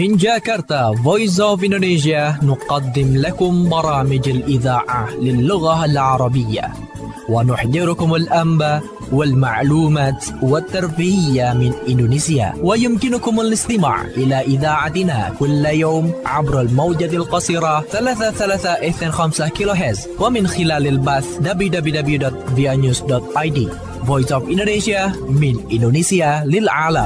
من جاكرتا Voice of Indonesia نقدم لكم برامج الإذاعة للغة العربية ونحضركم الأنباء والمعلومات والترفيهية من إندونيسيا. ويمكنكم الاستماع إلى إذاعتنا كل يوم عبر الموجة القصيرة 33.5 كيلوهرتز ومن خلال البث www.vianews.id. Voice of Indonesia من إندونيسيا للعالم.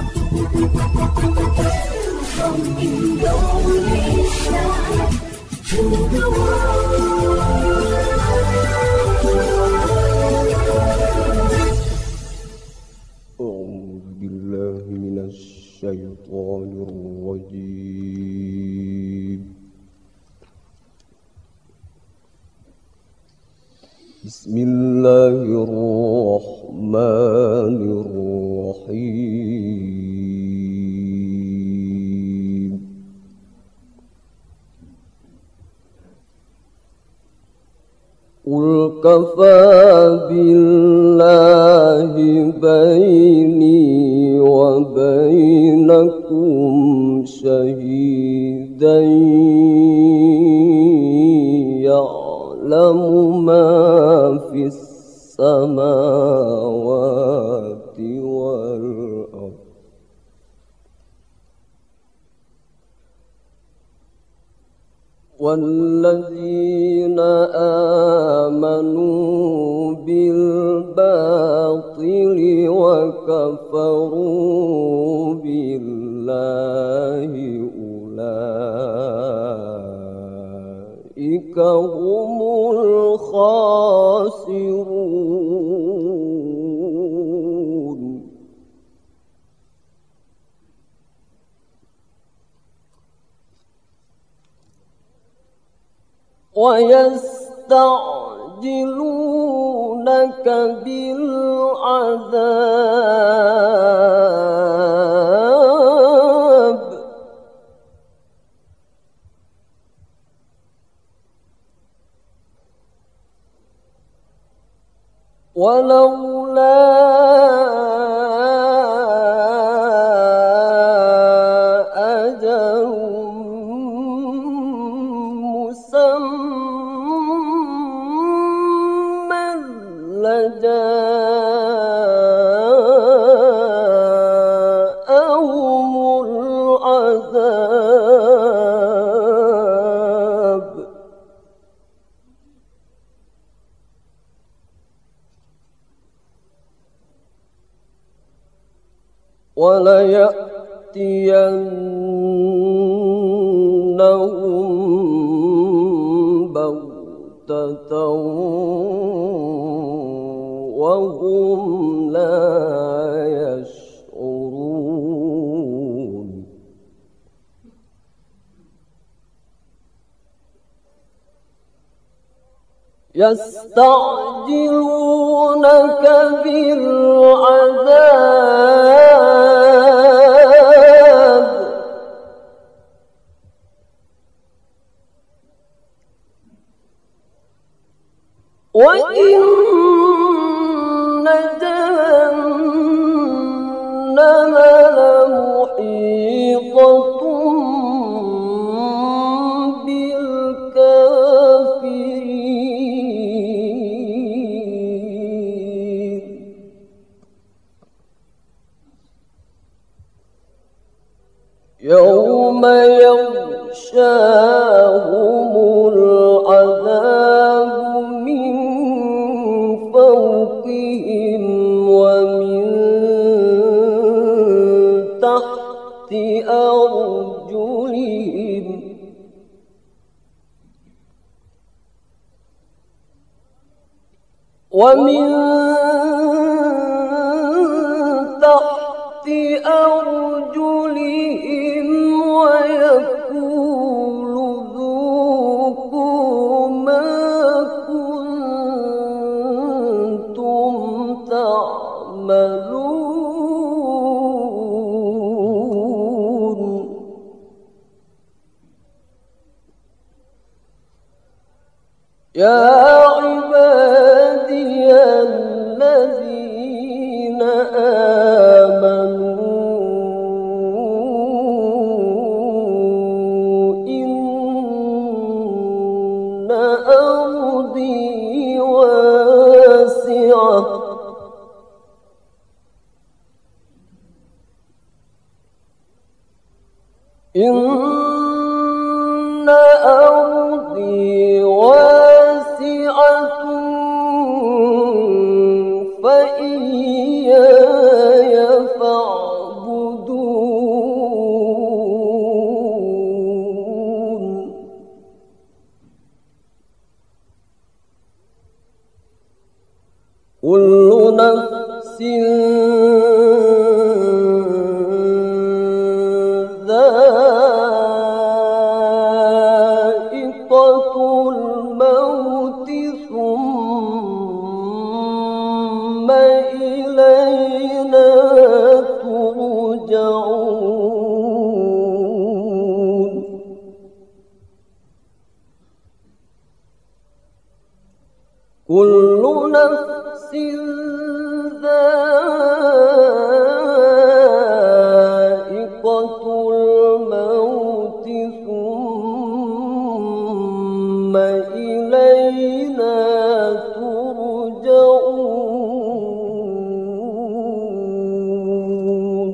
أعوذ بالله من الشيطان الرجيم. بسم الله الرحمن الرحيم. قل كفى بالله بيني وبينكم شهيدا يعلم ما في السماوات والأرض والذين آمنوا بالباطل وكفروا بالله أولئك هم الخاسرون. ويستعجلونك بالعذاب ولولا أجل مسمى لجاءهم العذاب وليأتينهم بغتة وهم لا يشعرون. يستعجلونك بالعذاب وإن جهنم لمحيطة بالكافرين. يوم يغشاهم العذاب من فوقهم ومن تحت أرجلهم ومن تحت أرجلهم ويقول ذوقوا ما كنتم تعملون. يا عبادي الذين آمنوا إن أرضي واسعة فإياي فاعبدون كل نفس ذائقة الموت ثم إلينا ترجعون كل نفس ذائقة الموت ثم إلينا ترجعون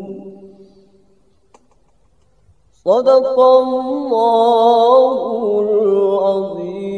صدق الله العظيم.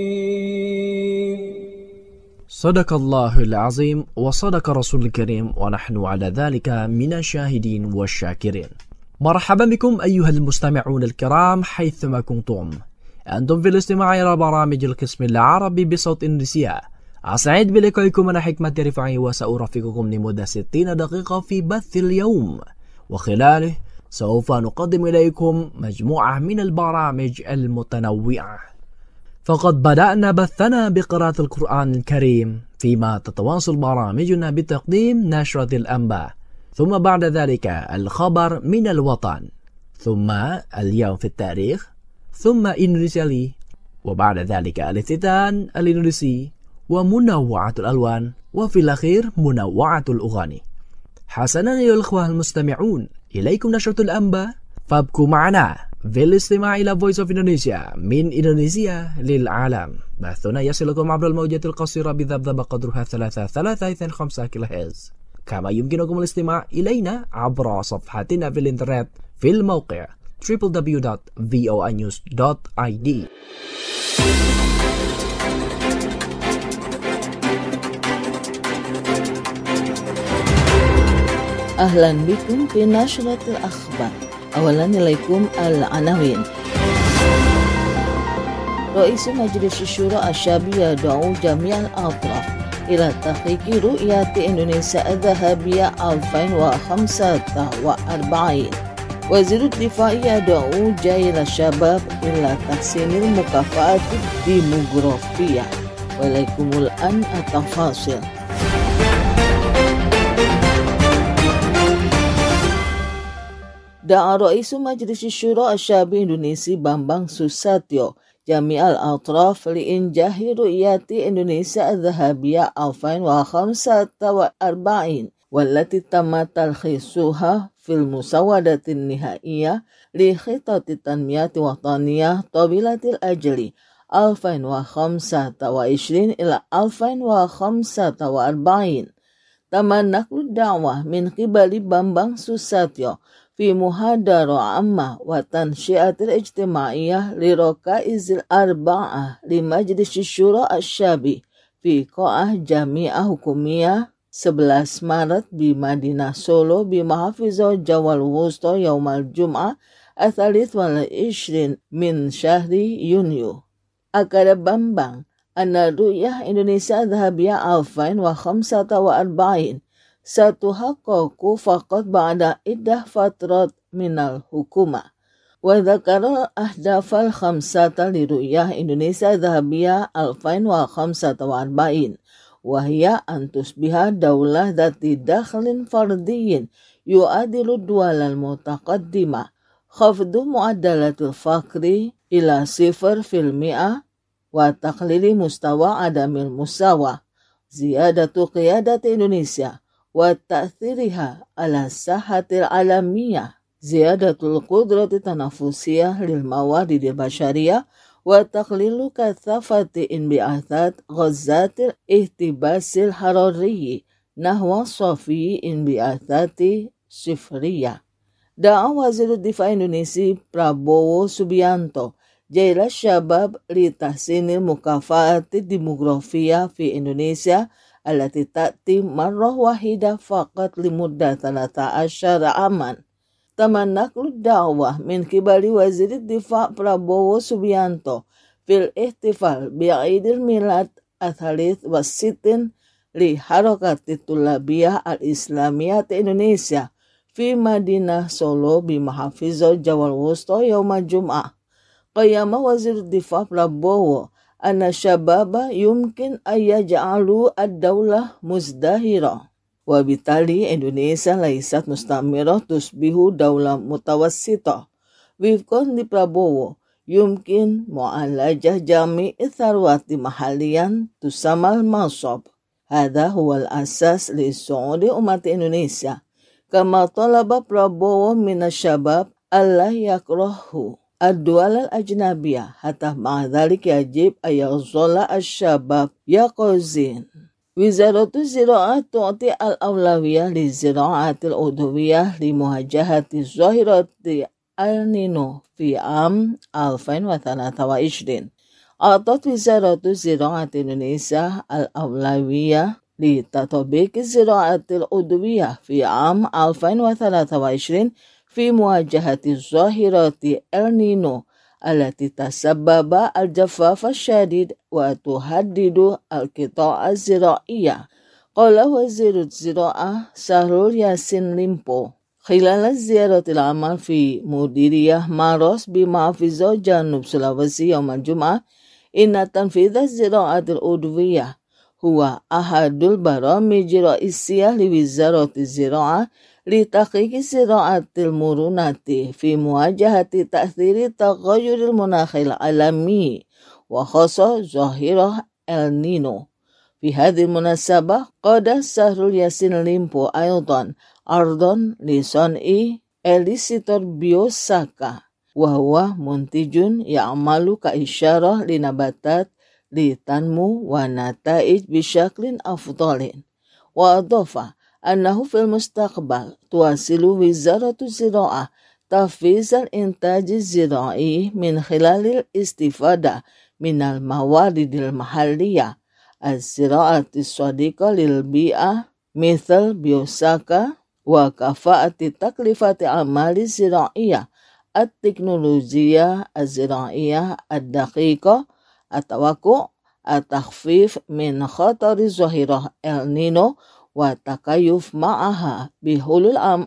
Sadaqallahul azim wa sadaqa rasulul karim wa nahnu ala dhalika minasyahidin wa syakirin. Marhaban bikum ayyuhal mustami'un al-kiram haythuma kuntum. Antum fil istima'i ila baramij al-qism al-arabi bi sawt Indonesia. أسعد بلقائكم أنا حكمة رفعي وسأرافقكم لمدة 60 دقيقة في بث اليوم وخلاله سوف نقدم إليكم مجموعة من البرامج المتنوعة. فقد بدأنا بثنا بقراءة القرآن الكريم فيما تتواصل برامجنا بتقديم نشرة الأنباء ثم بعد ذلك الخبر من الوطن ثم اليوم في التاريخ ثم إندونيسيا لي وبعد ذلك الافتتان الإندونيسي ومنوعة الألوان وفي الأخير منوعة الأغاني. حسنا أيها الأخوة المستمعون إليكم نشرة الأنباء فابقوا معنا في الاستماع إلى Voice of Indonesia من إندونيسيا للعالم. بثنا يصلكم عبر الموجات القصيرة بذبذبة قدرها 3.5 كيلوهرتز كما يمكنكم الاستماع إلينا عبر صفحتنا في الإنترنت في الموقع www.voanews.id. أهلا بكم في نشرة الأخبار. أولا إليكم العناوين. رئيس مجلس الشورى الشعبي يدعو جميع الأطراف إلى تحقيق رؤية إندونيسيا الذهبية 2045. وزير الدفاع يدعو جيل الشباب إلى تحسين المكافآت الديموغرافية. وإليكم الآن التفاصيل. دعا رئيس مجلس الشورى الشعبي الإندونيسي بامبang Susatyo جميع الأطراف لإنجاح رؤية إندونيسيا الذهبية 2045 والتي تم تلخيصها في المسودة النهائية لخطة التنمية الوطنية طويلة الأجل 2025 إلى 2045. تم نقل الدعوة من قبل بامبang Susatyo في محاضرة عامة وتنشئة الاجتماعية لركائز الأربعة لمجلس الشورى الشعبي في قاعة جامعة حكومية 11 مارس بمدينة سولو بمحافظة جوا الوسطى يوم الجمعة 23 من شهر يونيو. أكد بامبang أن رؤية إندونيسيا الذهبية 2045 ستحقق فقط بعد عدة فترات من الحكومة. وذكر الأهداف الخمسة لرؤية إندونيسيا الذهبية 2045 وهي أن تصبح دولة ذات دخل فردي يعادل الدول المتقدمة، خفض معدلات الفقر إلى 0%، وتقليل مستوى عدم المساواة، زيادة قيادة إندونيسيا وتأثيرها على الساحة العالمية، زيادة القدرة التنافسية للموارد البشرية، وتقليل كثافة انبعاثات غازات الاحتباس الحراري نحو صافي انبعاثات صفرية. Da'a Wazir Difa Indonesia Prabowo Subianto Jaila Syabab li tahsinil mukafaati demografia fi Indonesia allati ta'ti marrah wahida faqat limuddah 13 aman. Tamannaklu da'wah min kibali Wazir Difa Prabowo Subianto fil ihtifal bi'idil milad athalith wasitin li harakati tulabiyah al-islamiyah Indonesia fi Madinah Solo bi Mahafizah Jawal Wusta yauma Jum'ah. Qiyama Wazir Difa Prabowo anna syababa yumkin ayyaj'alu ad-daulah muzdahira. Wabitali Indonesia laisat mustamirah tusbihu daulah mutawassitah. Wifqan di Prabowo yumkin mu'alajah jami' tharwati mahalian tusamal masab. Hadha huwal asas li su'udi umat Indonesia. Kama talaba Prabowo minasyabab Allah yakrahu ad-dual al-ajnabiyah hatta ma'adhalik yajib ayaghzala asyabab yaqazin. Wizaratu Zira'at tu'ti al-awlawiyah li zira'atil udwiyah li muhajahati zahirati al-nino fi am 2023. Atat Wizaratu Zira'at Indonesia al-awlawiyah li tatabik zira'atil udwiyah fi am 2023 fi muwajahati zahirati El Nino allati tasabbaba al-jafaf syadid wa tuhaddidu al-qita'a zira'iyah. Qala Wazirut Zira'ah Sahrul Yassin Limpo khilal ziyaratil amal fi mudiriyah Maros bi Mahafizah Janub Sulawesi yawmal Jum'ah inna tanfidha zira'atil udwiyah huwa ahadul baramij ra'isiyah li Wizarati Zira'ah li tahqiqi zira'atil murunati fi muwajahati ta'thiri taghayyuril munakhil alami wa khassa zahirah El Nino. Fi hadhil munasabah qada Sahrul Yassin Limpo aydan ardon li son'i elisitor biosaka wa huwa muntijun ya'malu ka isyarah li nabatat li tanmu wa nataij bisyaklin afdalin. Wa adhafa annahu fil mustaqbal tuwasilu Wizaratu Zira'ah tafizal intaji zira'i min khilalil istifada minal mawaridil mahalliyah az-zira'ati sadiqa lil bi'ah mithal biosaka wa kafa'ati taklifati amali zira'iyah at-teknolojiyah az-zira'iyah ad-daqiqah at-tawaqu' at-takhfif min khatari zahirah El Nino wa takayuf ma'aha bihulul am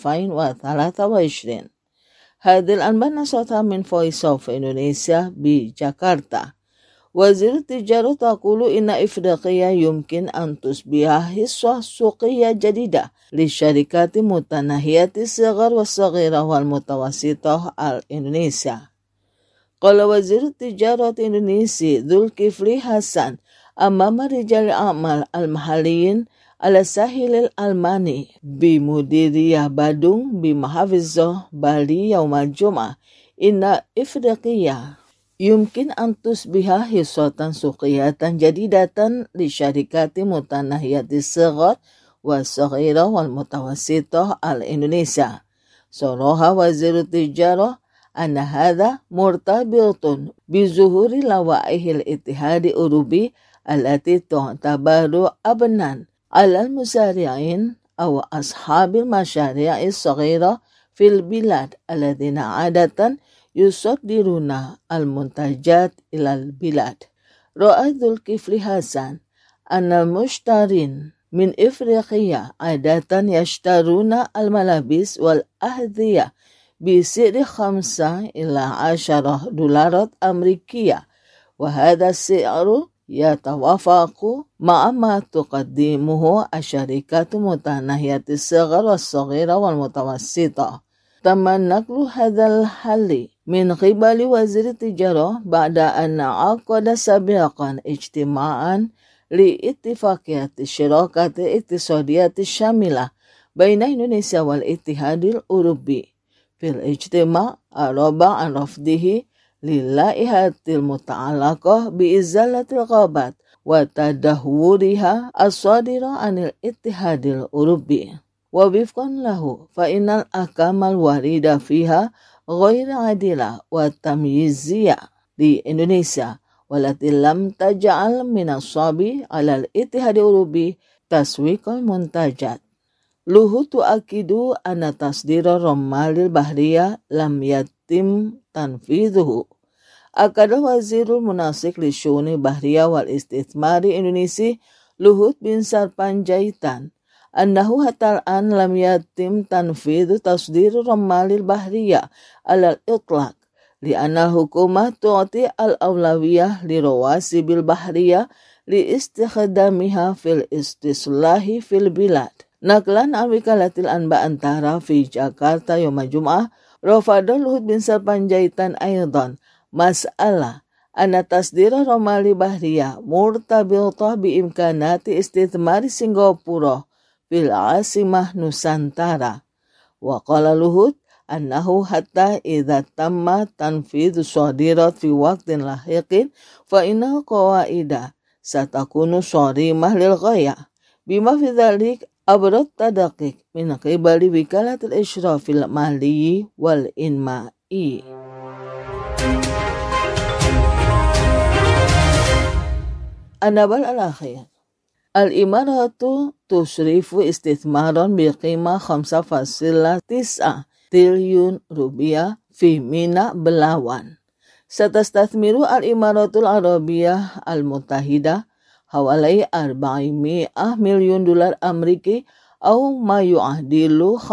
2023. Hadil anbana sota min Voice of Indonesia bi Jakarta. Wazir Tijarah taqulu inna ifdaqiyah yumkin an tusbiha hissah suqiyah jadidah li syarikati mutanahiyati sigar wa saghirah wal mutawassitah al-Indonesia. Qala Wazir Tijarah Indonesia Dzulkifli Hasan amama rijal amal al-mahaliyin ala sahilil almani bi mudiriyah Badung bi Mahafizah Bali yaumal Jum'ah inna ifdaqiyah yumkin antus biha hisatan suqiyatan jadidatan li syarikati mutanahiyati sighar wa saghirah wal mutawassitah al-Indonesia. Saraha Wazirut Tijarah anna hadha murtabitun bi zuhuri lawaihil ittihadi urubi allati tu'tabaru abnan alal musari'in aw ashabil masyari'is saghira fil bilad alladhina adatan yusaddiruna al-muntajat ilal bilad. Ra'a Dzulkifli Hasan anna mushtarin min Ifriqiya adatan yashtaruna al-malabis wal ahdiyah bi si'ri 5 ila 10 dolarat Amerikiyah wa hadha si'ru yatawafaqu ma'a ma tuqaddimuhu asyarikatu mutanahiyati sighar was saghira wal mutawassitah. Tamannaklu hadzal hali min qibali Wazir Tijarah ba'da an aqada sabiqan ijtima'an li ittifaqiyati syirakati iktisadiyati syamilah baina Indonesia wal Ittihadil Urubi fil ijtima' araba an rafdihi lilaihatil muta'alaqah bi izalatil ghabat wa tadahwuriha as-sadira anil Ittihadil Urubi. wa wifqan lahu fa innal ahkamal warida fiha ghair adila wa tamyiziyah di Indonesia walati lam taj'al min as-sabi 'ala al-ittihad urubi taswiqal muntajat. Luhu tu'akidu anna tasdira rammalil bahriyah lam yatim tanfidhuhu. Akada wazirul munasik li syuni bahriyah wal istithmari Indonesia Luhut bin Sarpanjaitan annahu hatal an lam yatim tanfidhu tasdir rammalil bahriyah alal itlaq li'anna hukumah tu'ti al-awlawiyah li rawasibil bahriyah li istikhdamiha fil istislahi fil bilad. Naklan al-wikalatil anba antara fi Jakarta yawma Jum'ah rafada Luhut bin Sarpanjaitan aydan mas'alah anna tasdira ramali bahriyah murtabitah bi imkanati istithmari Singapura fil asimah Nusantara. Wa qala Luhut annahu hatta idza tamma tanfidhu shadirat fi waqtin lahiqin fa inna qawaida satakunu sharimah lil ghayah bima fi dhalik abrat tadaqiq min qibali wikalatil ishrafil mali wal inma'i. An-nabal al-akhir. Al-imaratu tusrifu istithmaran biqimah 5,9 triliun rupiah fi Mina Belawan. Satastathmiru al-imaratul arabiyah al-mutahidah hawalai 400 milyun dolar Ameriki au ma yu'adilu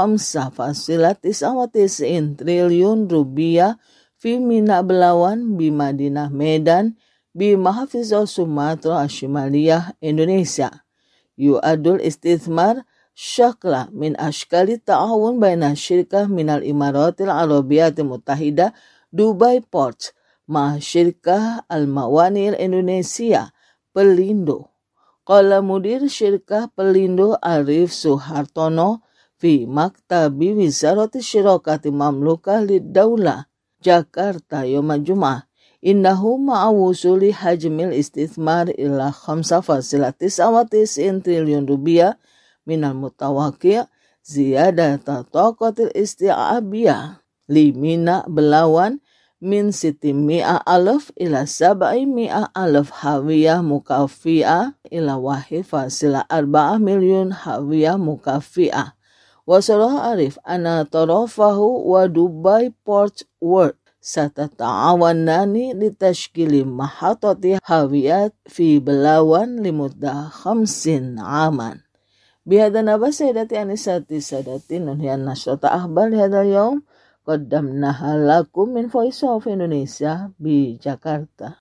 5,99 triliun rupiah fi Mina Belawan bi Madinah Medan bi Mahafizah Sumatera Ashimaliyah Indonesia. Yu'adul istithmar syakla min ashkali ta'awun baina syirkah minal imaratil arabiyatil mutahidah Dubai Ports ma syirkah al-mawanil Indonesia Pelindo. Qala mudir syirkah Pelindo Arif Suhartono fi maktabi wizarati syirakati mamlukah lid-daulah Jakarta yawma Jum'ah. Innahu ma'awusuli hajmil istithmar ila 5,99 triliun rupiah minal mutawaqi' ziyadata taqatil isti'abiyah li Mina Belawan min 600,000 ila 700,000 hawiyah mukafi'ah ila 1,4 milyun hawiyah mukafi'ah. Wasarah Arif anna tarafahu wa Dubai Ports World satata'awanani litashkili mahatati hawiyat fi Belawan limuddah 50 aman. Bihada naba sayyidati anisati sadati nunhian nasrata ahbal hadal yawm qaddamnaha lakum min Voice of Indonesia di Jakarta.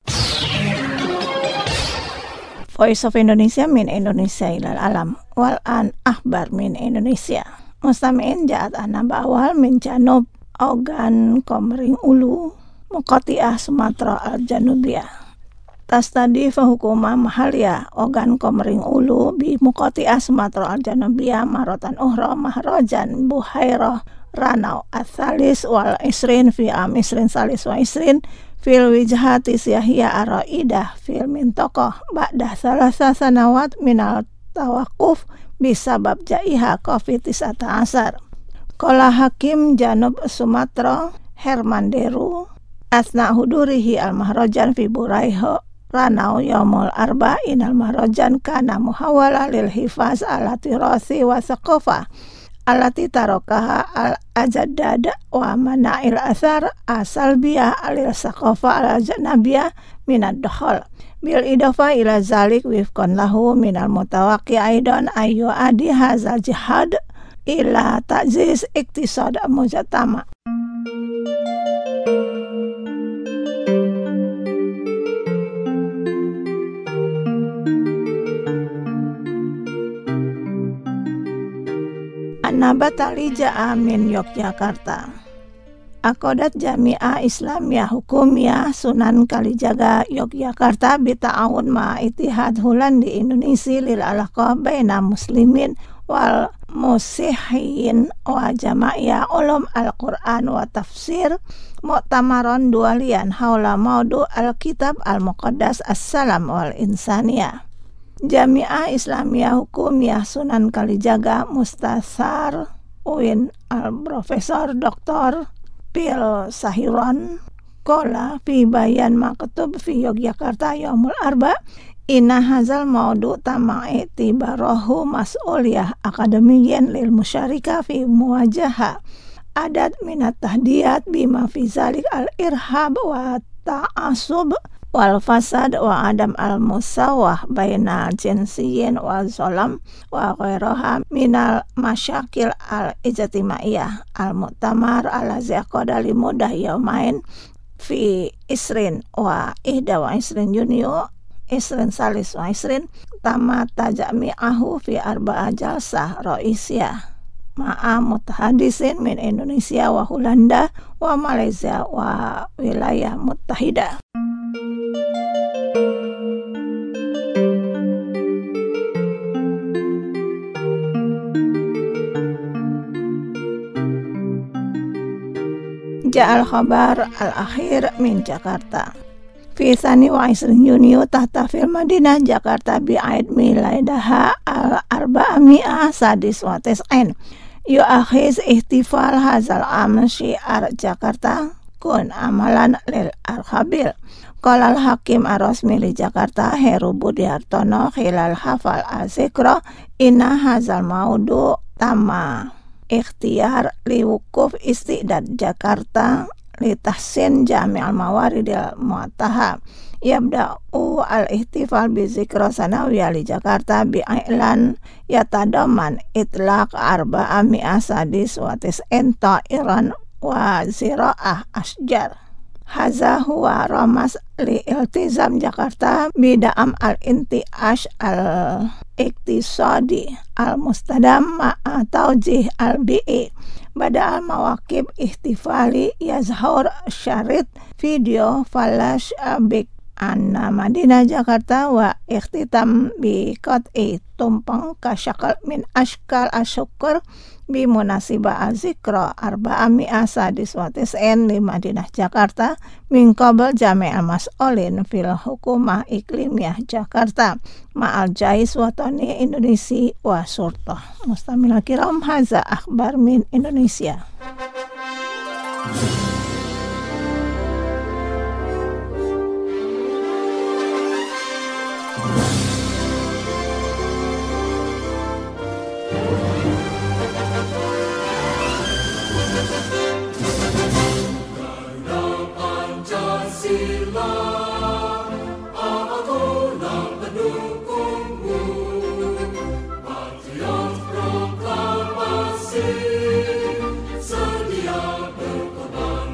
Voice of Indonesia min Indonesia ilal alam wal an ahbar min Indonesia. Mustami'in ja'at anaba awal min janub Ogan Komering Ulu Muqati'ah Sumatera Al-Janubiyah. Tastadi fa hukumah mahaliyah Ogan Komering Ulu bi Muqati'ah Sumatera Al-Janubiyah maratan uhra mahrajan buhairah ranau atsalis wal isrin fi am isrin salis wa isrin fil wijhati siyahiyah araidah fil mintaqah ba'dah salasa sanawat minal tawakuf bisabab jaiha COVID-19. Qala Hakim Janub Sumatera Herman Deru asna hudurihi al-mahrajan fi Buraiho ranau yaumul arba'in al-mahrajan kana muhawala lil hifaz ala tirasi wa saqafa alati tarokaha al-ajaddad wa mana'il athar asalbiyah alil saqafa al-ajnabiyah minad dukhul bil idafa ila zalik wifqan lahu minal mutawaqi aidan ayu adi hazal jihad ila ta'ziz iktisad mujtama. An-Nabat Alija Amin Yogyakarta. Akodat Jami'ah Islamiyah Hukumiyah Sunan Kalijaga Yogyakarta bita'awun ma itihad hulan di Indonesia lil alaqah baina muslimin wal musihin wa jama'iyah ulum al-Quran wa tafsir mu'tamaron dualian haula maudu al-kitab al-muqaddas as-salam wal insaniyah. Jamiah Islamiyah Hukumiyah Sunan Kalijaga Mustasar UIN Al-Profesor Dr. Pil Sahiron Kola fi bayan maktub fi Yogyakarta Yaumul Arba inna hazal maudu tama'i tibarahu mas'uliyah akademiyen lil musyarika fi muwajaha adat minat tahdiyat bima fi zalik al-irhab wa ta'asub wal fasad wa adam al-musawah bainal jinsiyin wa zolam wa ghairaha minal masyakil al-ijtimaiyah al-mu'tamar al-lazi aqada li mudah yaumain fi isrin wa ihda wa isrin junio isrin salis wa isrin tamata jami'ahu fi arba'a jalsah ra'isyah ma'a mutahadisin min Indonesia wa Hulanda wa Malaysia wa wilayah muttahidah. Ja'al khabar al-akhir min Jakarta fi Sani wa Isrin Junio tahta fil Madinah Jakarta bi'aid milaidaha al-arba'ami'ah sadis wa tis'in yu'akhiz ihtifal hazal am syiar Jakarta kun amalan lil arhabil qalal hakim arosmi li Jakarta Heru Budi Hartono khilal hafal azikro inna hazal maudu tama ikhtiar li wukuf istidad Jakarta li tahsin jami'al mawaridil mu'taha yabda'u al-ihtifal bi zikra sanawiyah li Jakarta bi i'lan yatadaman itlaq arba'a mi'a sadis wa tis'in ta'iran wa zira'ah asjar haza huwa ramas li iltizam Jakarta bida'am al-inti'ash al-iktisadi al-mustadam ma'a tawjih al-bi'i bada al-mawakib ihtifali yazhur syarit video flash bik anna Madinah Jakarta wa ikhtitam bi qat'i tumpang kasyakal min ashkal asyukur bi munasibah azikra arba'a mi'a sadis wa tis'in li Madinah Jakarta min qabl jami'al mas'olin fil hukumah iklimiyah Jakarta ma'al jais watani Indonesia wa surtah. Mustamil kiram haza akhbar min Indonesia. Sedia berkorban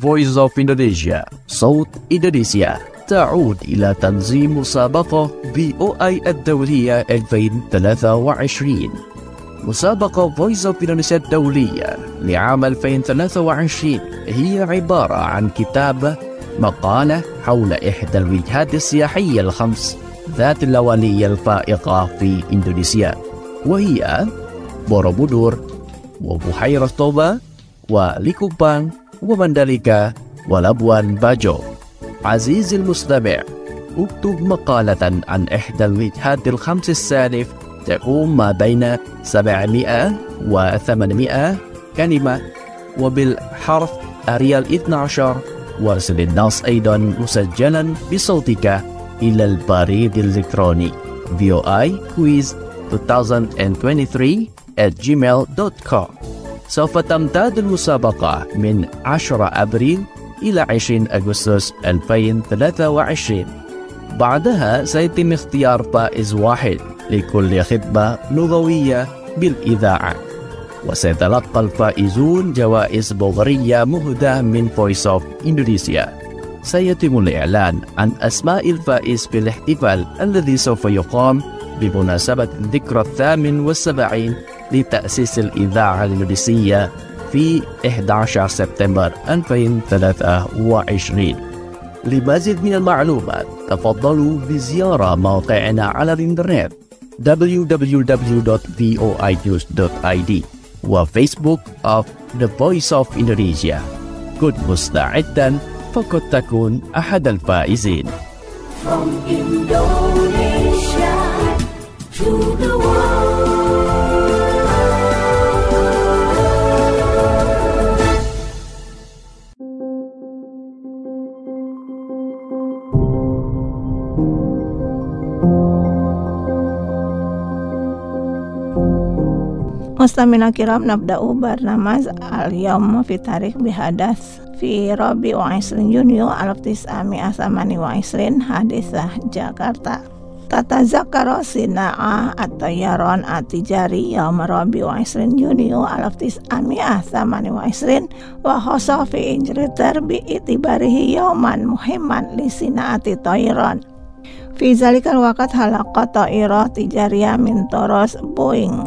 Voice of Indonesia صوت إندونيسيا تعود إلى تنظيم مسابقة VOI الدولية 2023. مسابقة Voice of Indonesia الدولية لعام 2023 هي عبارة عن كتابة مقالة حول إحدى الوجهات السياحية الخمس ذات اللونية الفائقة في إندونيسيا، وهي بوروبودور وبحيرة توبا وليكوبان ومنداليكا ولابوان باجو. عزيزي المستمع، اكتب مقالة عن إحدى الوجهات الخمس السالف تكون ما بين 700 و 800 كلمة وبالحرف أريال 12. وارسل النص أيضا مسجلا بصوتك إلى البريد الإلكتروني voiquiz2023@gmail.com. سوف تمتد المسابقة من 10 أبريل إلى 20 أغسطس 2023. بعدها سيتم اختيار فائز واحد لكل خطبة لغوية بالإذاعة، وسيتلقى الفائزون جوائز بورية مهداة من Voice of Indonesia. سيتم الإعلان عن أسماء الفائز في الاحتفال الذي سوف يقام بمناسبة الذكرى 78 لتأسيس الإذاعة الإندونيسية في 11 سبتمبر 2023. لمزيد من المعلومات تفضلوا بزيارة موقعنا على الإنترنت www.voinews.id وفيسبوك of The Voice of Indonesia. كن مستعدا فقد تكون أحد الفائزين. From Indonesia to the world. Mustamina kiram nabda'u barnamaz al-yawm fi tarikh bihadath fi Rabi wa Isrin Junio al-Tis'ami Asamani wa Isrin Hadithah Jakarta. Tatazakaro sina'a at-tayyaron at-tijari yawm Rabi wa Isrin Junio al-Tis'ami Asamani wa Isrin wa khosa fi injritar bi itibarihi yawman muhimman li sina'ati tayyaron. Fi zalikal waqt halaqa tayyarah tijariyah min toros Boeing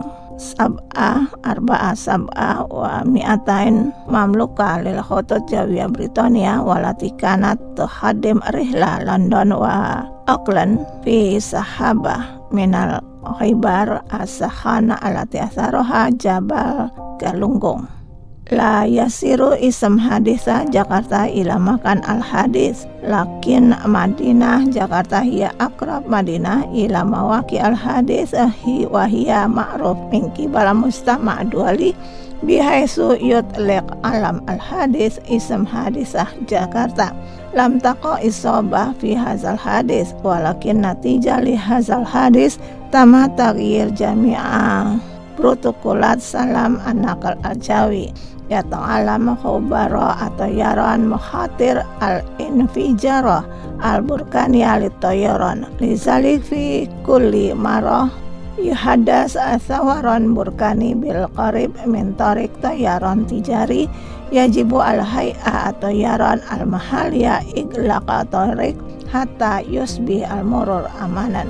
747 wa mi'atain mamluka lil khotot jawiyah Britania walati kanat tuhadim rihla London wa Auckland fi sahabah minal khibar as-sakhana alati atharoha Jabal Galunggung. La yasiru ism haditha Jakarta ila makan al-hadith, lakin Madinah Jakarta hiya akrab Madinah ila mawaki al-hadith wa hiya ma'ruf min kibala mustama' duali bihaisu yutliq alam al-hadith ism hadithah Jakarta. Lam taqa isobah fi hazal hadith, walakin natijah li hazal hadith tama taghyir jami'a protokolat salam an-naqal al-jawi ya ta'alam khubara atau yaran mukhatir al-infijara al-burkani al-tayaran lizalik fi kulli marah yuhadas athawaran burkani bil qarib min tarik tayaran tijari yajibu al-hay'a atau yaran al-mahaliya iglaqa tarik hatta yusbi al-murur amanan.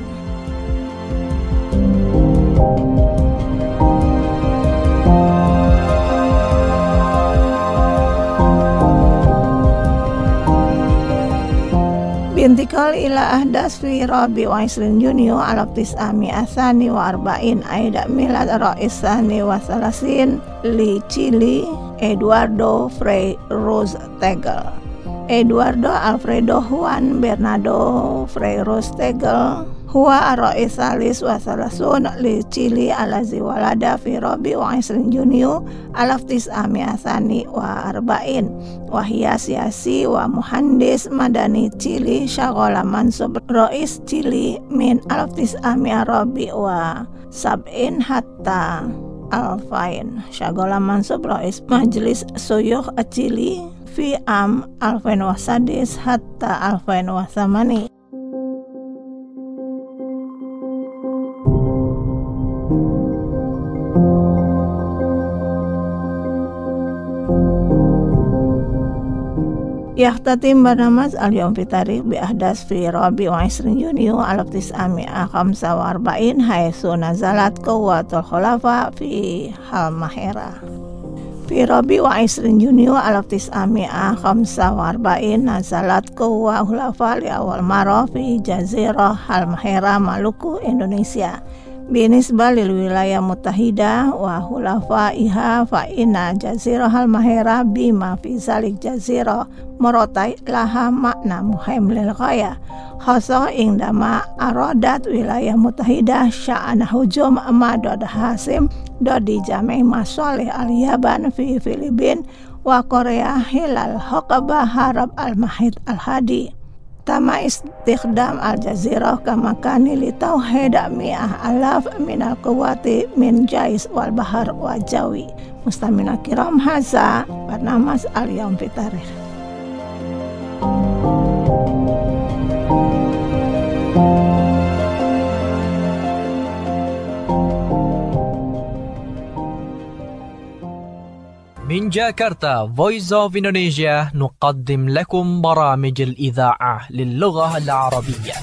Intikal ila ahdas fi Rabi wa Isrin Junio al-Tis'ami Asani wa Arba'in Aida Milad Ra'isani wa Salasin li Chili Eduardo Frei Rose Tegel. Eduardo Alfredo Juan Bernardo Frei Rose Tegel huwa Ra'isalis wa Salasun li Chili alazi walada fi Rabi wa Isrin Junio al-Tis'ami Asani wa Arba'in wahia siasi wa muhandis madani Chili syagola mansub Rais Chili min al-Tis'ami Arabi wa sab'in hatta alfain syagola mansub Rais Majlis Suyukh Chili fi am alfain wa sadis hatta alfain wa thamani. يختتم برنامج اليوم في تاريخ بأحداث في 24 يونيو 1945 حيث نزلت قوة الخلفاء في halmahera. في 24 يونيو 1945 نزلت قوة الخلفاء لأول مرة في جزيرة halmahera Maluku, Indonesia. بالنسبة للولاية المتحدة وحلفائها فإن جزيرة halmahera بما في ذلك جزيرة مروتاي لها معنى مهم للغاية، خاصة عندما أرادت الولاية المتحدة شأن هجوم ضد حاسم ضد جميع مصالح اليابان في الفلبين وكوريا خلال حقبة حرب المحيط الهادي. تم استخدام الجزيرة كمكان لتوحيد 100,000 من القوات من جيش والبحر والجوي. مستمعينا الكرام، هذا برنامج اليوم في تاريخ. من جاكرتا Voice of Indonesia نقدم لكم برامج الإذاعة للغة العربية.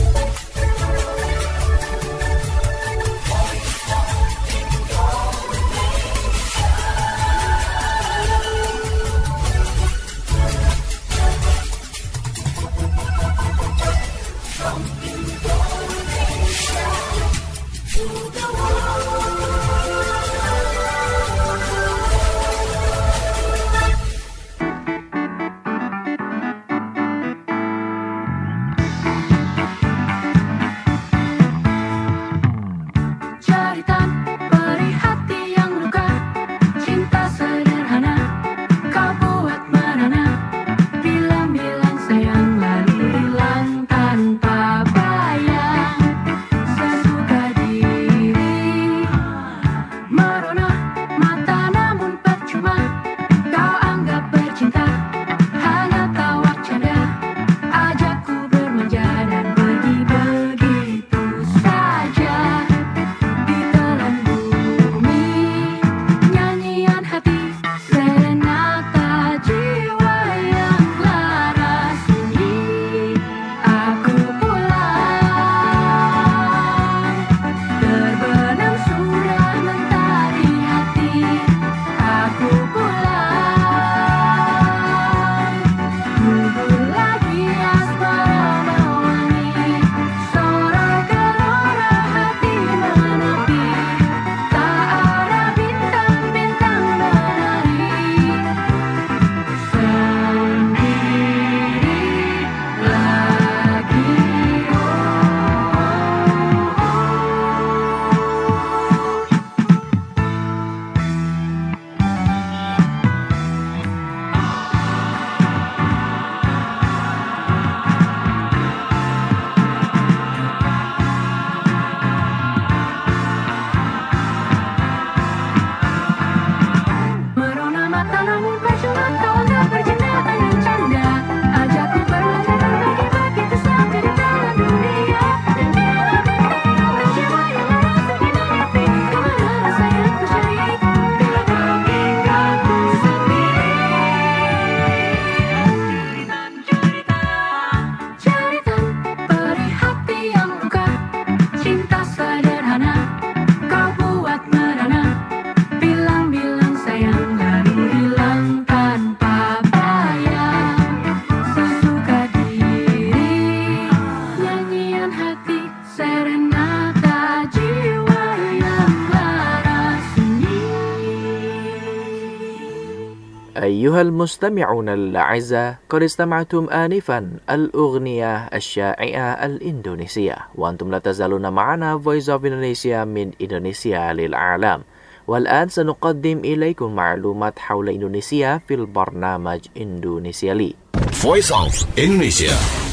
أيها المستمعون الأعزاء، قد استمعتم آنفا الأغنية الشائعة الإندونيسية، وأنتم لا تزالون معنا Voice of Indonesia من إندونيسيا للعالم. والآن سنقدم إليكم معلومات حول إندونيسيا في البرنامج إندونيسيا لي. Voice of Indonesia.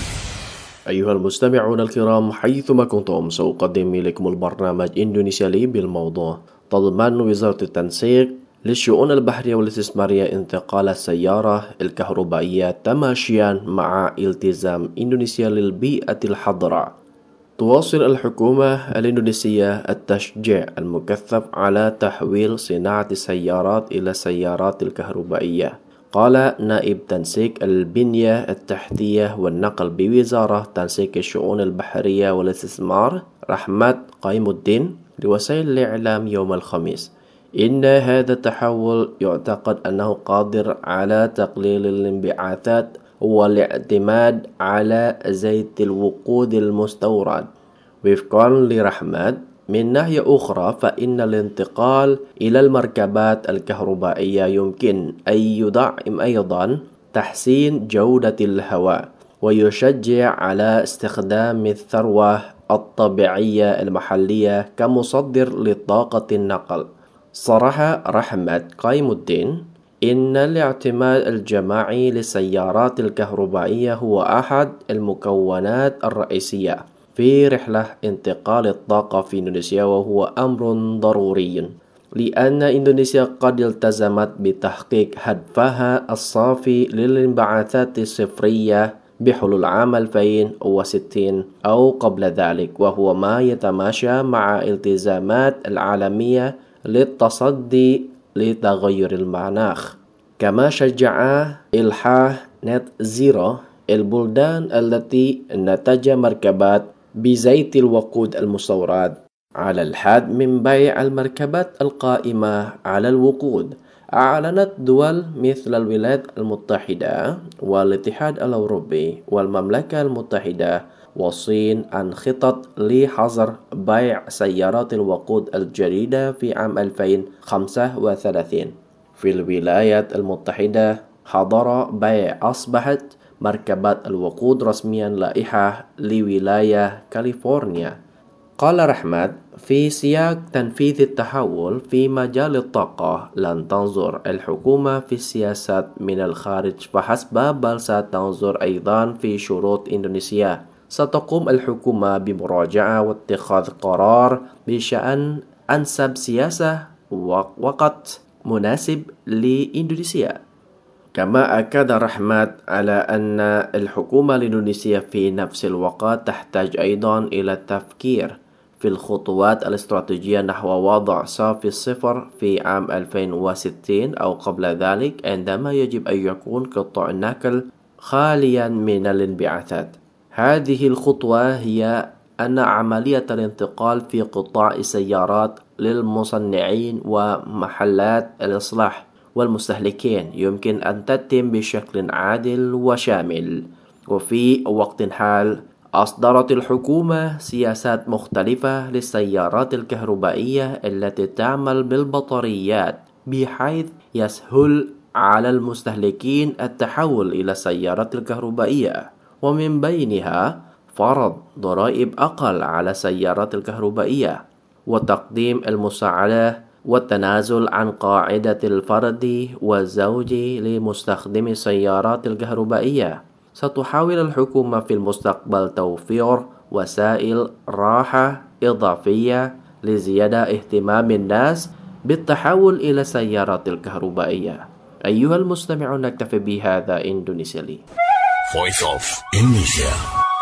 أيها المستمعون الكرام، حيثما كنتم سأقدم إليكم البرنامج إندونيسيا لي بالموضوع: تضمن وزارة التنسيق للشؤون البحرية والاستثمارية انتقال السيارة الكهربائية تماشيا مع التزام إندونيسيا للبيئة الحضراء. تواصل الحكومة الإندونيسية التشجيع المكثف على تحويل صناعة السيارات إلى السيارات الكهربائية، قال نائب تنسيق البنية التحتية والنقل بوزارة تنسيق الشؤون البحرية والاستثمار رحمت قايم الدين لوسائل الإعلام يوم الخميس إن هذا التحول يعتقد أنه قادر على تقليل الانبعاثات والاعتماد على زيت الوقود المستورد. وفقا لرحمت، من ناحية أخرى فإن الانتقال إلى المركبات الكهربائية يمكن أن يدعم أيضا تحسين جودة الهواء ويشجع على استخدام الثروة الطبيعية المحلية كمصدر لطاقة النقل. صرح رحمت قايم الدين إن الاعتماد الجماعي للسيارات الكهربائية هو أحد المكونات الرئيسية في رحلة انتقال الطاقة في إندونيسيا، وهو أمر ضروري لأن إندونيسيا قد التزمت بتحقيق هدفها الصافي للانبعاثات الصفرية بحلول عام 2060 أو قبل ذلك، وهو ما يتماشى مع الالتزامات العالمية للتصدي لتغير المناخ. كما شجع إلحاح نت زيرو البلدان التي نتج مركبات بزيت الوقود المستورد على الحد من بيع المركبات القائمة على الوقود. أعلنت دول مثل الولايات المتحدة والاتحاد الأوروبي والمملكة المتحدة والصين عن خطط لحظر بيع سيارات الوقود الجديدة في عام 2035. في الولايات المتحدة حظر بيع أصبحت مركبات الوقود رسميا لائحة لولاية كاليفورنيا. قال رحمت في سياق تنفيذ التحول في مجال الطاقة لن تنظر الحكومة في السياسات من الخارج فحسب، بل ستنظر أيضا في شروط إندونيسيا. ستقوم الحكومة بمراجعة واتخاذ قرار بشأن أنسب سياسة ووقت مناسب لإندونيسيا. كما أكد رحمت على أن الحكومة الإندونيسية في نفس الوقت تحتاج أيضا إلى التفكير في الخطوات الاستراتيجية نحو وضع صافي الصفر في عام 2060 أو قبل ذلك، عندما يجب أن يكون قطاع النقل خاليا من الانبعاثات. هذه الخطوة هي أن عملية الانتقال في قطاع السيارات للمصنعين ومحلات الإصلاح والمستهلكين يمكن أن تتم بشكل عادل وشامل. وفي وقت حال أصدرت الحكومة سياسات مختلفة للسيارات الكهربائية التي تعمل بالبطاريات، بحيث يسهل على المستهلكين التحول إلى السيارات الكهربائية، ومن بينها فرض ضرائب أقل على السيارات الكهربائية وتقديم المساعدة والتنازل عن قاعدة الفرد والزوجي لمستخدمي السيارات الكهربائية. ستحاول الحكومة في المستقبل توفير وسائل راحة إضافية لزيادة اهتمام الناس بالتحول إلى السيارات الكهربائية. أيها المستمعون، نكتفي بهذا إندونيسيا لي. Voice of Indonesia.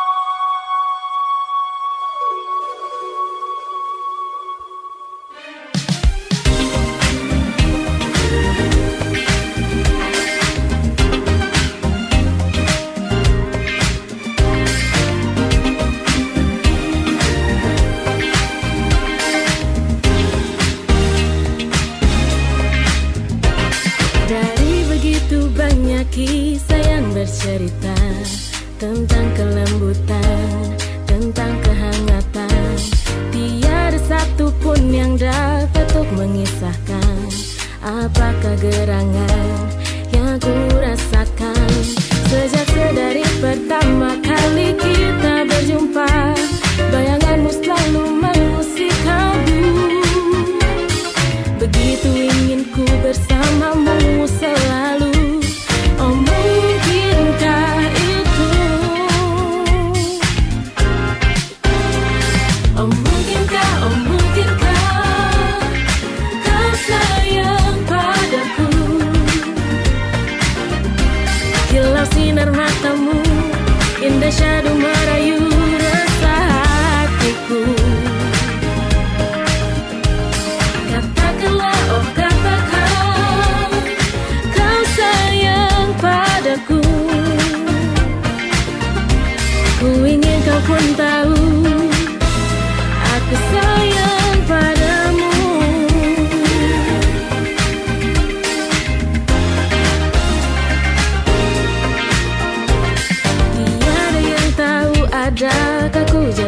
Kisah yang bercerita tentang kelembutan, tentang kehangatan. Tiada satu pun yang dapat untuk mengisahkan apakah gerangan yang ku rasakan sejak sedari pertama kali kita berjumpa. Bayanganmu selalu mengusik kalbu, begitu ingin ku bersamamu selalu. Sinar matamu, indah syadu merayu rasa hati.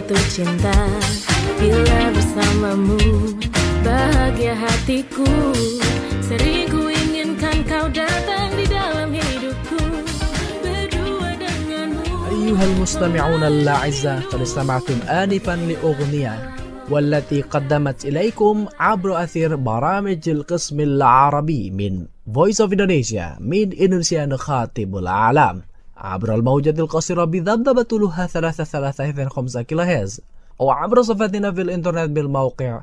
jatuh cinta bila bersamamu, bahagia hatiku. Sering ku inginkan kau datang di dalam hidupku, berdua denganmu. أيها المستمعون الأعزاء، قد استمعتم آنفا لأغنية والتي قدمت إليكم عبر أثير برامج القسم العربي من Voice of Indonesia من إندونيسيا نخاطب العالم عبر الموجة القصيرة بذبذبة طولها 3.5 كيلوهرتز، أو عبر صفحتنا في الإنترنت بالموقع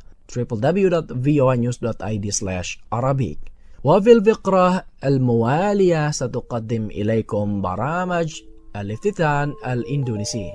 www.voanews.id/Arabic. وفي الفقرة الموالية ستقدم إليكم برامج الافتتان الإندونيسي.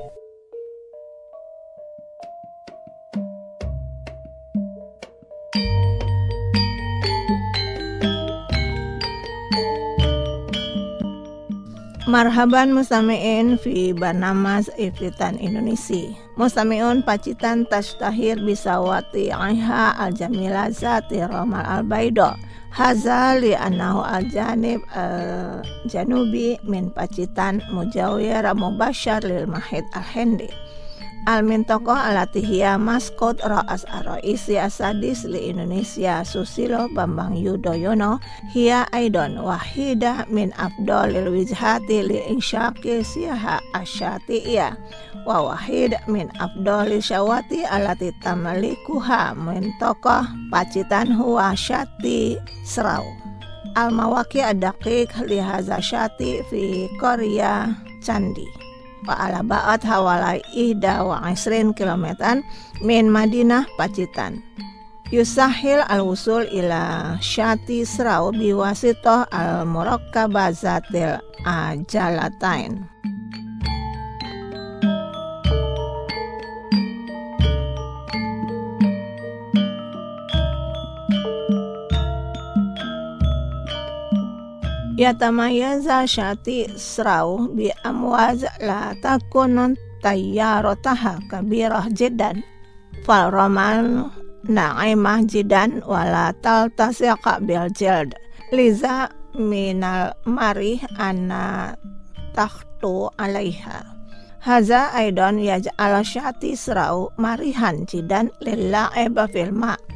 Marhaban mustami'in fi barnamaj Iftitan Indonesia. Mustami'un pacitan tashtahir bisawati aiha al-jamila zati Romal al-Baido. Haza li annahu al-janib al-janubi min pacitan mujawir mubashar lil mahid al-hindi. Al-mintokoh alati hiya maskot ra'as ar-ra'isi asadis li Indonesia Susilo Bambang Yudhoyono hiya aidon wahida min afdolil wijhati li insyaki siyaha asyati'iyah wa wahid min afdolil syawati alati tamalikuha mintokoh pacitan huwa syati serau. Al-mawaki adakik lihaza syati fi Korea Candi. Ala ba'at hawalai ihda wa isrin kilometan min Madinah Pacitan. Yusahil al-wusul ila syati serau biwasitoh al-murakkabazatil ajalatain. Yatamayaza syati serau bi amwaz la takun tayyarataha kabirah jiddan fal roman na'imah jiddan wala taltasiqa bil jild liza minal marih anna takhtu alaiha. Haza aidan yaj'al syati serau marihan jiddan lilla'ib fil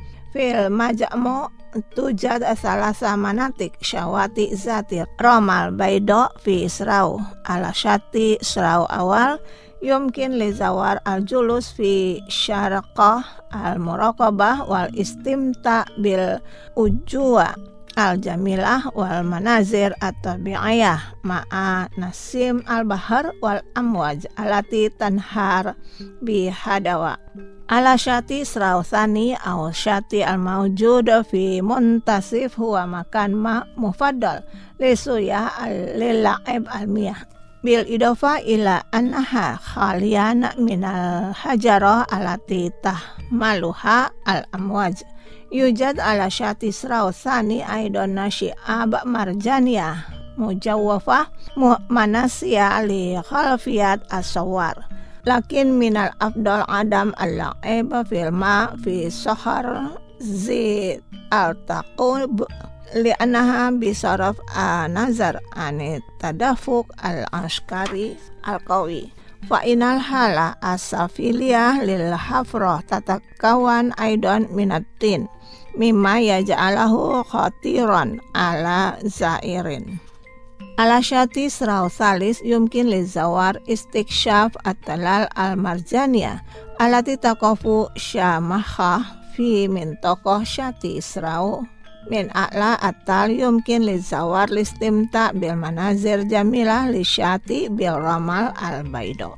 majmu' tujad salasa manatik syawati zati Romal Baido fi Serau ala syati Serau awal yumkin lizawar al-julus fi syarqah al-muraqabah wal istimta bil ujwa al-jamilah wal manazir at-tabi'iyah ma'a nasim al-bahar wal amwaj alati tanhar bi hadawa. Ala syati serau thani aw syati al-mawjud fi muntasif huwa makan mufaddal lisuya al-lila'ib al-miyah bil idofa ila annaha khalian minal hajarah alati tahmaluha al-amwaj. Yujad ala syati serau thani aidon nasyi'ab marjaniyah mujawwafah manasya li khalfiyat as-sawar. Lakin minal afdal adam al-la'ib fil ma fi sahar zid al-taqub li'annaha bisaraf nazar anit tadafuk al-ashkari al-qawi. Fa'inal hala asafiliyah lil hafrah tatakawan aidan minatin mimma yaj'alahu khatiran ala zairin. Ala syati serau salis yumkin lizawar istiksyaf at-talal al-marjaniyah alati taqafu syamahah fi min tokoh syati serau min a'la at-tal yumkin lizawar listimta bil manazir jamilah li syati bil Romal al-Baido.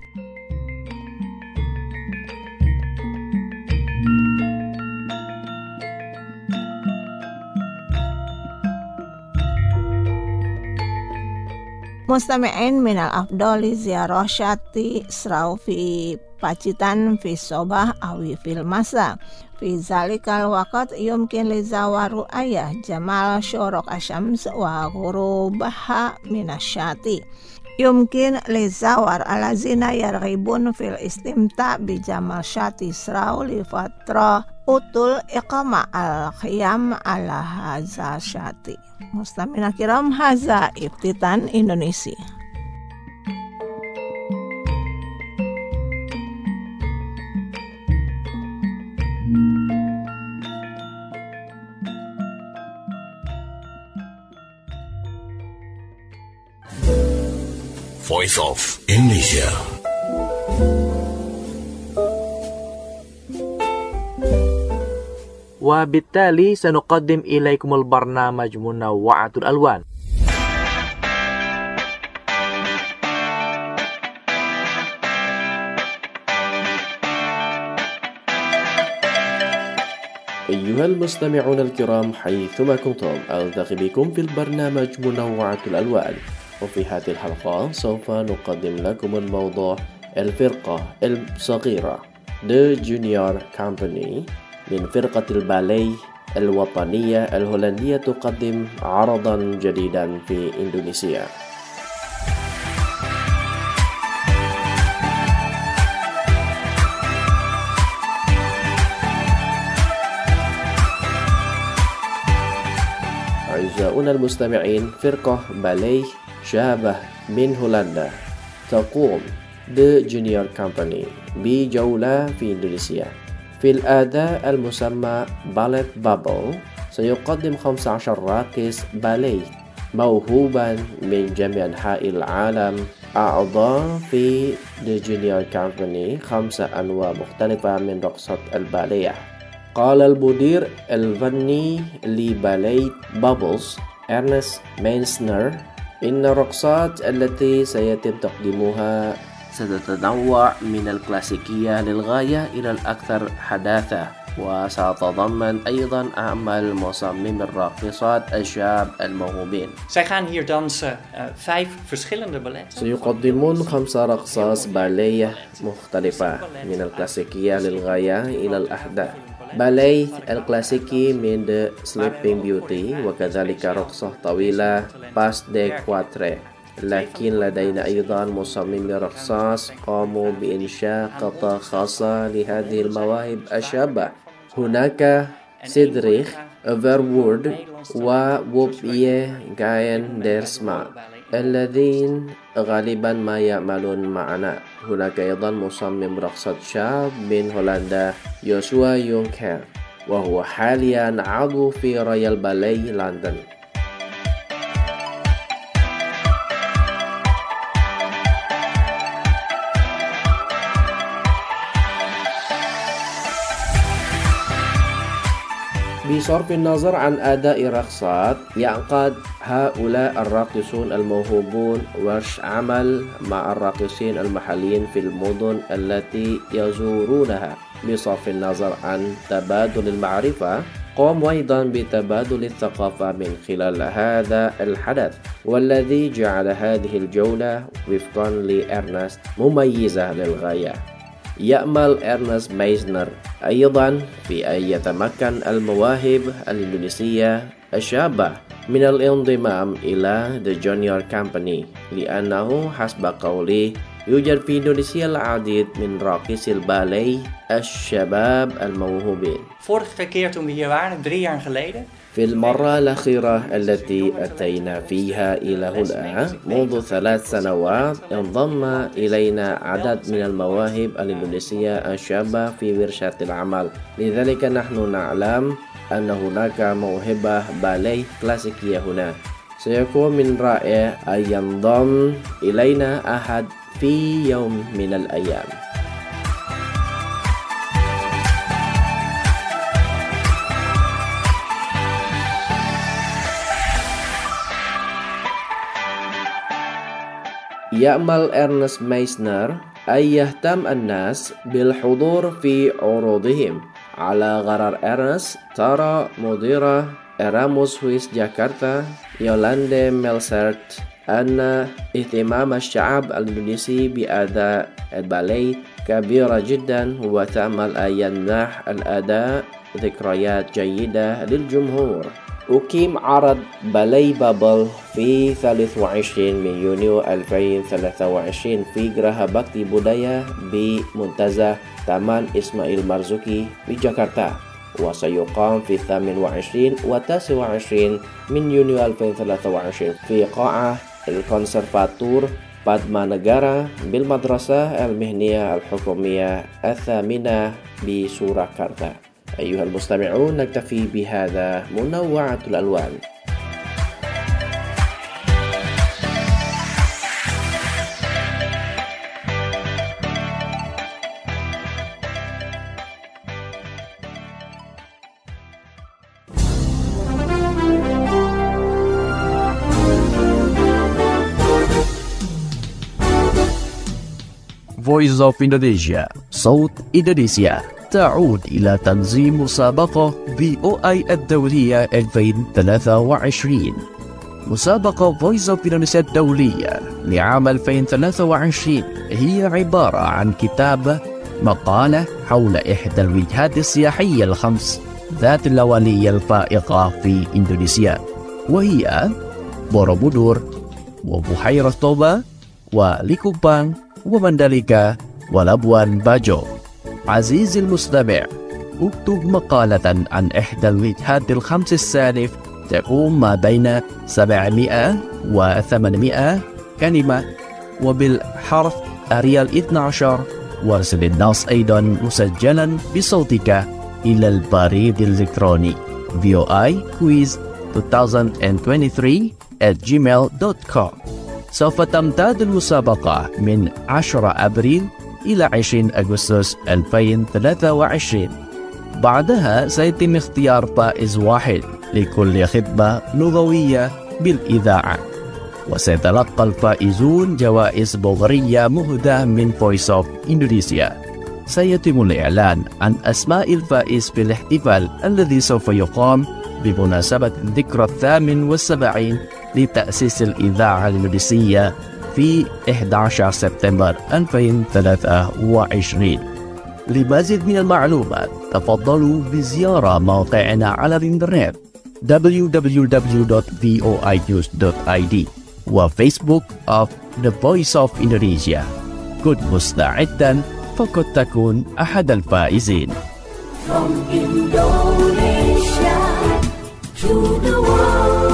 Mustami'in minal afdoli ziarah syati serau fi Pacitan fi sobah awi fil masa fi zalikal waqt yumkin li zawaru ayah jamal syuruk asyams wa ghurubaha minasyati. Yumkin li zawar alazina yarghibun fil istimta bi jamal syati serau li fatra utul iqama al khiyam ala haza syati. Mustamina kiram, haza Iftitan Indonesia. Voice of Indonesia. وبالتالي سنقدم إليكم البرنامج منوعة الألوان. أيها المستمعون الكرام حيثما كنتم، ألتقي بكم في البرنامج منوعة الألوان. وفي هذه الحلقة سوف نقدم لكم الموضوع الفرقة الصغيرة The Junior Company من فرقة الباليه الوطنية الهولندية تقدم عرضا جديدا في إندونيسيا. أعزائنا المستمعين، فرقة باليه شابة من هولندا تقوم The Junior Company بجولة في إندونيسيا. في الأداء المسمى باليت بابل سيقدم 15 راقص باليه موهوبا من جميع أنحاء العالم. أعضاء في The Junior Company 5 أنواع مختلفة من رقصة الباليه. قال المدير الفني لباليه بابلز إرنست ميسنر إن الرقصات التي سيتم تقديمها ستتنوع من الكلاسيكية للغاية إلى الأكثر حداثة، وستتضمن أيضا أعمال مصمم الراقصات الشاب الموهوبين. Zij gaan hier dansen 5 verschillende balletten. سيقدمون 5 رقصات باليه مختلفة من الكلاسيكية للغاية إلى الأحداث. باليه الكلاسيكي من The Sleeping Beauty، وكذلك رقصة طويلة Pas de Quatre. لكن لدينا أيضا مصممي رقصات قاموا بإنشاء قطعة خاصة لهذه المواهب الشابة. هناك سيدريخ فيروورد ووبيه غاين ديرسما الذين غالبا ما يعملون معنا. هناك أيضا مصمم رقصة شاب من هولندا يوشوا يونكر، وهو حاليا عضو في رويال باليه لندن. بصرف النظر عن أداء رقصات، يعقد هؤلاء الراقصون الموهوبون ورش عمل مع الراقصين المحليين في المدن التي يزورونها. بصرف النظر عن تبادل المعرفة، قاموا أيضا بتبادل الثقافة من خلال هذا الحدث، والذي جعل هذه الجولة وفقا لإرنست مميزة للغاية. يأمل إرنست ميسنر أيضا في أن يتمكن المواهب الإندونيسية الشابة من الانضمام إلى The Junior Company، لأنه حسب قوله يوجد في إندونيسيا العديد من راقصي الباليه الشباب الموهوبين. Vorige keer toen we hier waren, 3 jaar geleden, في المرة الأخيرة التي أتينا فيها إلى هنا منذ 3 سنوات، انضم إلينا عدد من المواهب الإندونيسية الشابة في ورشة العمل. لذلك نحن نعلم أن هناك موهبة باليه كلاسيكية هنا. سيكون من رائع أن ينضم إلينا أحد في يوم من الأيام. يأمل إرنست ميسنر أن يهتم الناس بالحضور في عروضهم. على غرار إرنست ترى مديرة إراموس سويس جاكرتا يولاندا ميلسرت أن اهتمام الشعب الإندونيسي بأداء الباليه كبيرة جدا، وتأمل أن يمنح الأداء ذكريات جيدة للجمهور. أقيم عرض باليه بابل في 23 من يونيو 2023 في Geraha Bakti Budaya بمنتزه تامان إسماعيل مرزوكي بجاكرتا، وسيقام في 28 و 29 من يونيو 2023 في قاعة الكونسرفاتور بادما نجارا بالمدرسة المهنية الحكومية 8 بسوراكرتا. أيها المستمعون، نكتفي بهذا منوعة الألوان. Voice of Indonesia صوت إندونيسيا تعود إلى تنظيم مسابقة VOI الدولية 2023. مسابقة Voice of Indonesia الدولية لعام 2023 هي عبارة عن كتابة مقالة حول إحدى الوجهات السياحية الخمس ذات اللوالية الفائقة في إندونيسيا، وهي بوروبودور وبحيرة توبا وليكوبان ومنداليكا ولابوان باجو. عزيزي المستمع، اكتب مقالة عن إحدى الوجهات الخمس السالف تقوم ما بين 700 و 800 كلمة وبالحرف أريال 12، وارسل النص أيضا مسجلا بصوتك إلى البريد الإلكتروني voiquiz2023@gmail.com. سوف تمتد المسابقة من 10 أبريل إلى 20 أغسطس 2023. بعدها سيتم اختيار فائز واحد لكل خدمة لغوية بالإذاعة، وسيتلقى الفائزون جوائز بلغارية مهداة من Voice of Indonesia. سيتم الإعلان عن أسماء الفائز في الاحتفال الذي سوف يقام بمناسبة الذكرى 78 لتأسيس الإذاعة الإندونيسية في 11 سبتمبر 2023. لمزيد من المعلومات تفضلوا بزيارة موقعنا على الإنترنت www.voinews.id وفيسبوك of The Voice of Indonesia. كن مستعدا فقد تكون أحد الفائزين. From Indonesia to the world.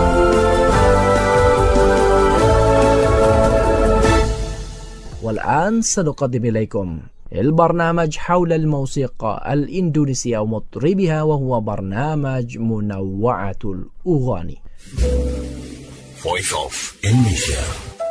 والآن سنقدم إليكم البرنامج حول الموسيقى الإندونيسية ومطربها، وهو برنامج منوعة الأغاني. Voice of Indonesia.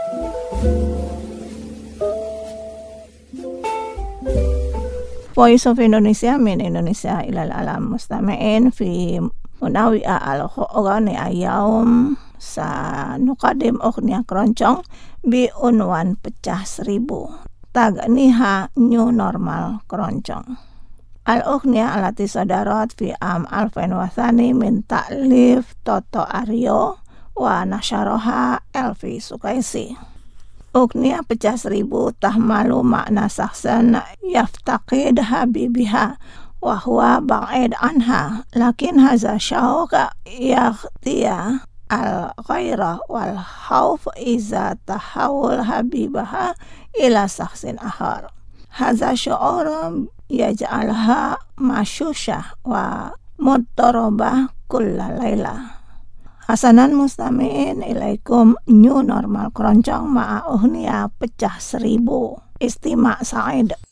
Voice of Indonesia من إندونيسيا إلى العالم. مستمعين في منوعة الأغاني اليوم سنقدم أغنية keroncong بعنوان pecah seribu. تغنيها نيو نورمال keroncong. الأغنية التي صدرت في عام 2002 من تأليف توتو أريو ونشرها ألفي سوكايسي. أغنية pecah seribu تحمل معنى شخص يفتقد حبيبها وهو بعيد عنها، لكن هذا الشوق يغطي الغيرة والخوف إذا تحول حبيبها إلى شخص آخر. هذا الشعور يجعلها مشوشة ومضطربة كل ليلة. حسنا مستمعين، إليكم نيو نورمال keroncong مع أغنية pecah seribu. استماع سعيد.